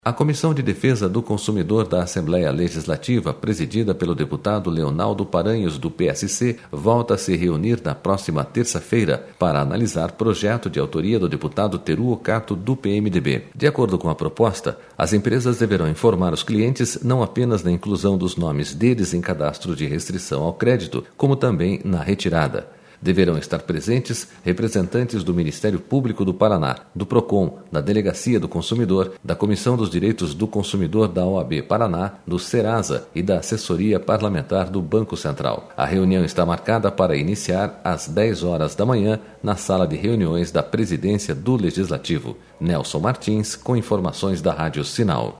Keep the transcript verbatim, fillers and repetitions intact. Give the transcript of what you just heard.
A Comissão de Defesa do Consumidor da Assembleia Legislativa, presidida pelo deputado Leonaldo Paranhos, do P S C, volta a se reunir na próxima terça-feira para analisar projeto de autoria do deputado Teru Ocato, do P M D B. De acordo com a proposta, as empresas deverão informar os clientes não apenas na inclusão dos nomes deles em cadastro de restrição ao crédito, como também na retirada. Deverão estar presentes representantes do Ministério Público do Paraná, do PROCON, da Delegacia do Consumidor, da Comissão dos Direitos do Consumidor da O A B Paraná, do Serasa e da Assessoria Parlamentar do Banco Central. A reunião está marcada para iniciar às dez horas da manhã na sala de reuniões da Presidência do Legislativo. Nelson Martins, com informações da Rádio Sinal.